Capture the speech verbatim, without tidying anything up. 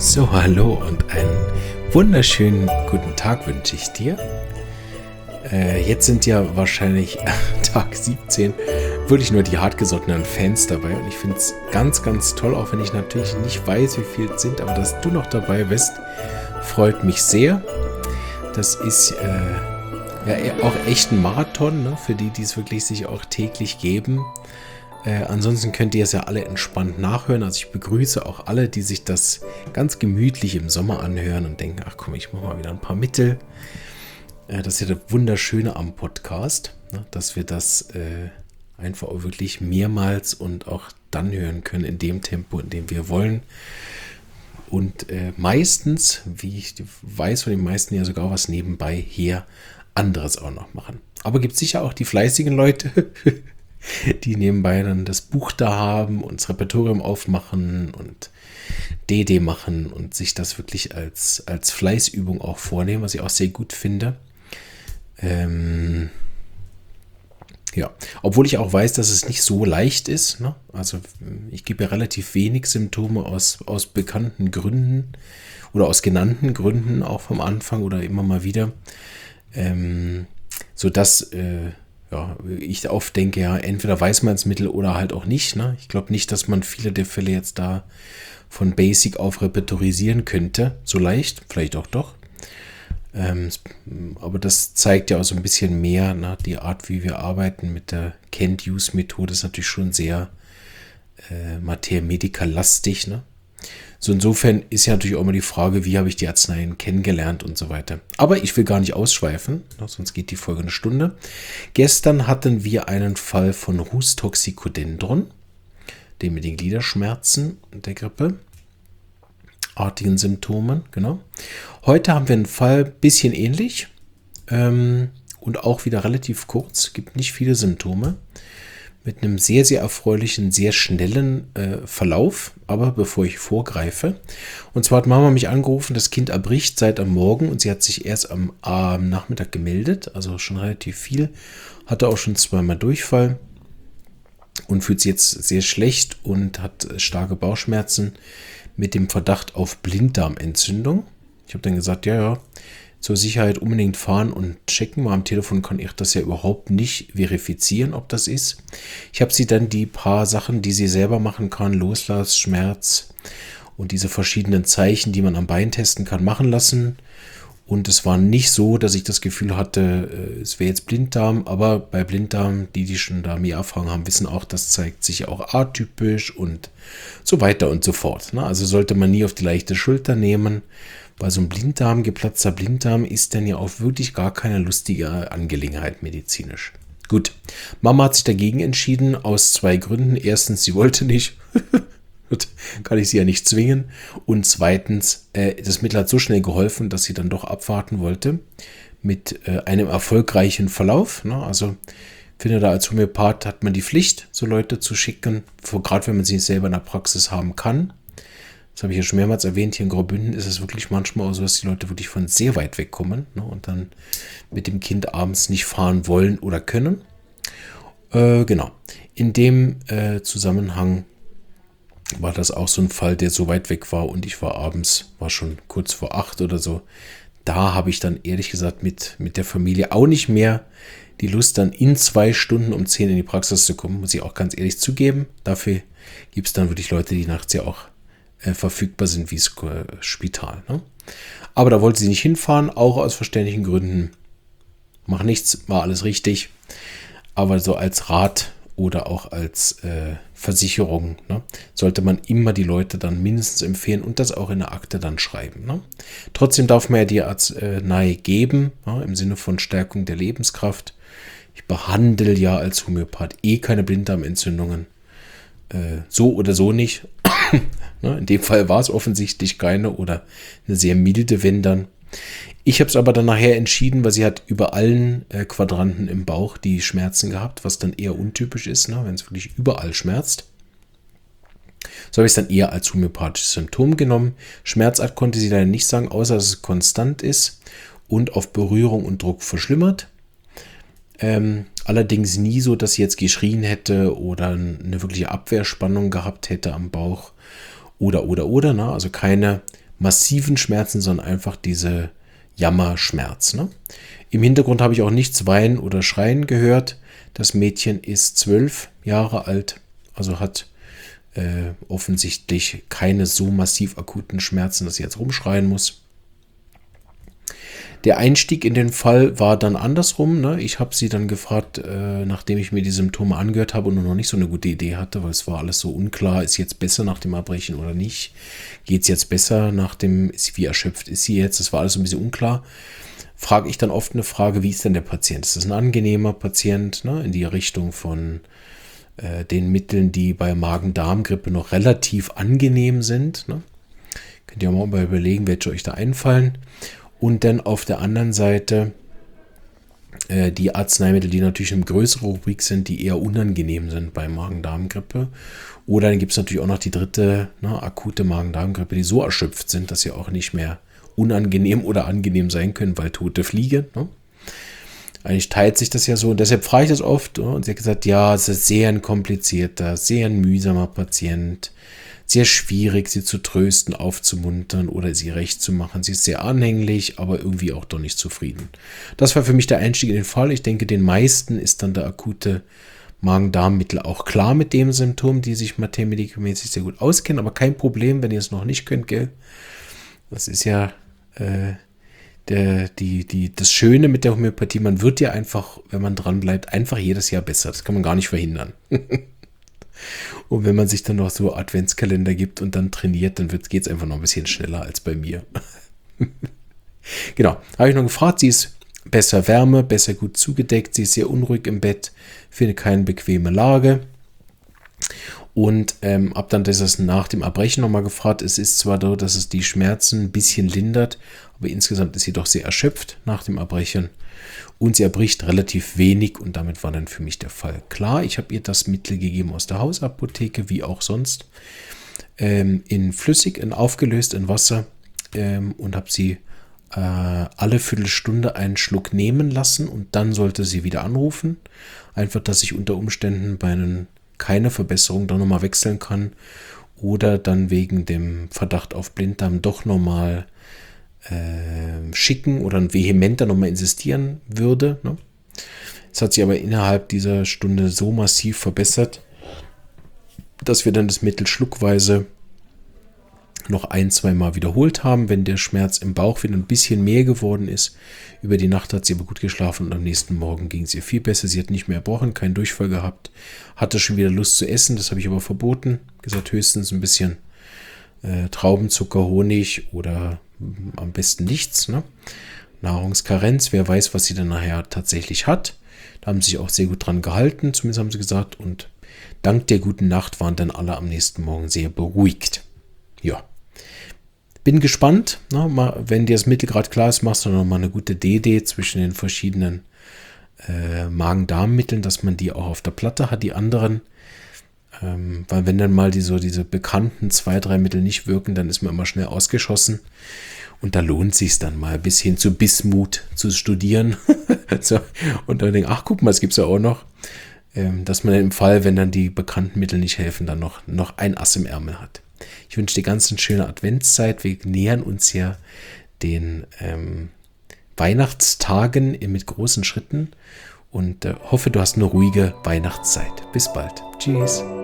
So, hallo und einen wunderschönen guten Tag wünsche ich dir. Äh, jetzt sind ja wahrscheinlich Tag siebzehn wirklich nur die hartgesottenen Fans dabei. Und ich finde es ganz, ganz toll, auch wenn ich natürlich nicht weiß, wie viele es sind, aber dass du noch dabei bist, freut mich sehr. Das ist äh, ja auch echt ein Marathon, ne, für die, die es wirklich sich auch täglich geben. Äh, ansonsten könnt ihr es ja alle entspannt nachhören. Also ich begrüße auch alle, die sich das ganz gemütlich im Sommer anhören und denken, ach komm, ich mache mal wieder ein paar Mittel. Äh, das ist ja das Wunderschöne am Podcast, ne, dass wir das äh, einfach auch wirklich mehrmals und auch dann hören können in dem Tempo, in dem wir wollen. Und äh, meistens, wie ich weiß von den meisten, ja sogar was nebenbei hier anderes auch noch machen. Aber gibt es sicher auch die fleißigen Leute, die nebenbei dann das Buch da haben und das Repertorium aufmachen und D D machen und sich das wirklich als, als Fleißübung auch vornehmen, was ich auch sehr gut finde. Ähm, ja, obwohl ich auch weiß, dass es nicht so leicht ist, ne? Also ich gebe ja relativ wenig Symptome aus, aus bekannten Gründen oder aus genannten Gründen auch vom Anfang oder immer mal wieder, ähm, sodass äh, ja, ich oft denke, ja, entweder weiß man das Mittel oder halt auch nicht. Ne? Ich glaube nicht, dass man viele der Fälle jetzt da von Basic auf repertorisieren könnte, so leicht, vielleicht auch doch. Ähm, aber das zeigt ja auch so ein bisschen mehr, ne? Die Art, wie wir arbeiten mit der Can't-Use-Methode ist natürlich schon sehr äh, Materia-Medica-lastig. Ne? So insofern ist ja natürlich auch immer die Frage, wie habe ich die Arzneien kennengelernt und so weiter. Aber ich will gar nicht ausschweifen, ne? Sonst geht die Folge eine Stunde. Gestern hatten wir einen Fall von Rhus toxicodendron, dem mit den Gliederschmerzen und der Grippe. Artigen Symptomen, genau. Heute haben wir einen Fall, bisschen ähnlich ähm, und auch wieder relativ kurz, gibt nicht viele Symptome, mit einem sehr, sehr erfreulichen, sehr schnellen äh, Verlauf, aber bevor ich vorgreife. Und zwar hat Mama mich angerufen, das Kind erbricht seit am Morgen und sie hat sich erst am, am Nachmittag gemeldet, also schon relativ viel, hatte auch schon zweimal Durchfall und fühlt sich jetzt sehr schlecht und hat starke Bauchschmerzen mit dem Verdacht auf Blinddarmentzündung. Ich habe dann gesagt, ja, ja, zur Sicherheit unbedingt fahren und checken. Mal am Telefon kann ich das ja überhaupt nicht verifizieren, ob das ist. Ich habe sie dann die paar Sachen, die sie selber machen kann, Loslass, Schmerz und diese verschiedenen Zeichen, die man am Bein testen kann, machen lassen. Und es war nicht so, dass ich das Gefühl hatte, es wäre jetzt Blinddarm, aber bei Blinddarm, die, die schon da mehr Erfahrung haben, wissen auch, das zeigt sich auch atypisch und so weiter und so fort. Also sollte man nie auf die leichte Schulter nehmen. Bei so einem Blinddarm, geplatzter Blinddarm, ist dann ja auch wirklich gar keine lustige Angelegenheit medizinisch. Gut, Mama hat sich dagegen entschieden, aus zwei Gründen. Erstens, sie wollte nicht. Kann ich sie ja nicht zwingen. Und zweitens, äh, das Mittel hat so schnell geholfen, dass sie dann doch abwarten wollte mit äh, einem erfolgreichen Verlauf. Ne? Also ich finde, da als Homöopath hat man die Pflicht, so Leute zu schicken, gerade wenn man sie selber in der Praxis haben kann. Das habe ich ja schon mehrmals erwähnt. Hier in Graubünden ist es wirklich manchmal auch so, dass die Leute wirklich von sehr weit weg kommen, ne? Und dann mit dem Kind abends nicht fahren wollen oder können. Äh, genau. In dem äh, Zusammenhang war das auch so ein Fall, der so weit weg war und ich war abends, war schon kurz vor acht oder so. Da habe ich dann ehrlich gesagt mit, mit der Familie auch nicht mehr die Lust, dann in zwei Stunden um zehn in die Praxis zu kommen, muss ich auch ganz ehrlich zugeben. Dafür gibt es dann wirklich Leute, die nachts ja auch äh, verfügbar sind wie das äh, Spital. Ne? Aber da wollte sie nicht hinfahren, auch aus verständlichen Gründen. Mach nichts, war alles richtig. Aber so als Rat oder auch als äh, Versicherung, ne, sollte man immer die Leute dann mindestens empfehlen und das auch in der Akte dann schreiben. Ne. Trotzdem darf man ja die Arznei geben, ja, im Sinne von Stärkung der Lebenskraft. Ich behandle ja als Homöopath eh keine Blinddarmentzündungen. Äh, so oder so nicht. Ne, in dem Fall war es offensichtlich keine oder eine sehr milde, wenn dann. Ich habe es aber dann nachher entschieden, weil sie hat über allen äh, Quadranten im Bauch die Schmerzen gehabt, was dann eher untypisch ist, ne, wenn es wirklich überall schmerzt. So habe ich es dann eher als homöopathisches Symptom genommen. Schmerzart konnte sie leider nicht sagen, außer dass es konstant ist und auf Berührung und Druck verschlimmert. Ähm, allerdings nie so, dass sie jetzt geschrien hätte oder eine wirkliche Abwehrspannung gehabt hätte am Bauch oder, oder, oder. Ne? Also keine massiven Schmerzen, sondern einfach diese Jammerschmerz. Ne? Im Hintergrund habe ich auch nichts weinen oder schreien gehört. Das Mädchen ist zwölf Jahre alt, also hat äh, offensichtlich keine so massiv akuten Schmerzen, dass sie jetzt rumschreien muss. Der Einstieg in den Fall war dann andersrum. Ne? Ich habe sie dann gefragt, äh, nachdem ich mir die Symptome angehört habe und noch nicht so eine gute Idee hatte, weil es war alles so unklar, ist jetzt besser nach dem Erbrechen oder nicht? Geht es jetzt besser nach dem, ist, wie erschöpft ist sie jetzt? Das war alles so ein bisschen unklar. Frage ich dann oft eine Frage, wie ist denn der Patient? Ist das ein angenehmer Patient, ne? In die Richtung von äh, den Mitteln, die bei Magen-Darm-Grippe noch relativ angenehm sind? Ne? Könnt ihr auch mal überlegen, welche euch da einfallen. Und dann auf der anderen Seite äh, die Arzneimittel, die natürlich eine größere Rubrik sind, die eher unangenehm sind bei Magen-Darm-Grippe. Oder dann gibt es natürlich auch noch die dritte, ne, akute Magen-Darm-Grippe, die so erschöpft sind, dass sie auch nicht mehr unangenehm oder angenehm sein können, weil tote Fliege. Ne? Eigentlich teilt sich das ja so und deshalb frage ich das oft. Ne? Und sie hat gesagt, ja, es ist sehr ein komplizierter, sehr ein mühsamer Patient. Sehr schwierig, sie zu trösten, aufzumuntern oder sie recht zu machen. Sie ist sehr anhänglich, aber irgendwie auch doch nicht zufrieden. Das war für mich der Einstieg in den Fall. Ich denke, den meisten ist dann der akute Magen-Darm-Mittel auch klar mit dem Symptom, die sich maternmedikamäßig sehr gut auskennen. Aber kein Problem, wenn ihr es noch nicht könnt, gell? Das ist ja äh, der, die, die, das Schöne mit der Homöopathie. Man wird ja einfach, wenn man dran bleibt, einfach jedes Jahr besser. Das kann man gar nicht verhindern. Und wenn man sich dann noch so Adventskalender gibt und dann trainiert, dann geht es einfach noch ein bisschen schneller als bei mir. Genau, habe ich noch gefragt, sie ist besser Wärme, besser gut zugedeckt, sie ist sehr unruhig im Bett, findet keine bequeme Lage. Und ähm, habe dann das nach dem Erbrechen nochmal gefragt, es ist zwar so, dass es die Schmerzen ein bisschen lindert, aber insgesamt ist sie doch sehr erschöpft nach dem Erbrechen. Und sie erbricht relativ wenig und damit war dann für mich der Fall klar. Ich habe ihr das Mittel gegeben aus der Hausapotheke, wie auch sonst, ähm, in flüssig, in aufgelöst in Wasser ähm, und habe sie äh, alle Viertelstunde einen Schluck nehmen lassen und dann sollte sie wieder anrufen. Einfach, dass ich unter Umständen bei einem keine Verbesserung dann nochmal wechseln kann oder dann wegen dem Verdacht auf Blinddarm doch nochmal äh, schicken oder vehementer nochmal insistieren würde. Ne? Es hat sich aber innerhalb dieser Stunde so massiv verbessert, dass wir dann das Mittel schluckweise noch ein, zwei Mal wiederholt haben, wenn der Schmerz im Bauch wieder ein bisschen mehr geworden ist. Über die Nacht hat sie aber gut geschlafen und am nächsten Morgen ging es ihr viel besser. Sie hat nicht mehr erbrochen, keinen Durchfall gehabt, hatte schon wieder Lust zu essen, das habe ich aber verboten. Gesagt, höchstens ein bisschen äh, Traubenzucker, Honig oder m, am besten nichts. Ne? Nahrungskarenz, wer weiß, was sie dann nachher tatsächlich hat. Da haben sie sich auch sehr gut dran gehalten, zumindest haben sie gesagt. Und dank der guten Nacht waren dann alle am nächsten Morgen sehr beruhigt. Ja. Bin gespannt, na, mal, wenn dir das Mittel gerade klar ist, machst du noch mal eine gute D D zwischen den verschiedenen äh, Magen-Darm-Mitteln, dass man die auch auf der Platte hat, die anderen. Ähm, weil wenn dann mal die, so diese bekannten zwei, drei Mittel nicht wirken, dann ist man immer schnell ausgeschossen. Und da lohnt es sich dann mal bis hin zu Bismut zu studieren. So, und dann denkt, ach guck mal, das gibt es ja auch noch. Ähm, dass man im Fall, wenn dann die bekannten Mittel nicht helfen, dann noch, noch ein Ass im Ärmel hat. Ich wünsche dir ganz eine schöne Adventszeit. Wir nähern uns ja den ähm, Weihnachtstagen mit großen Schritten und äh, hoffe, du hast eine ruhige Weihnachtszeit. Bis bald. Tschüss.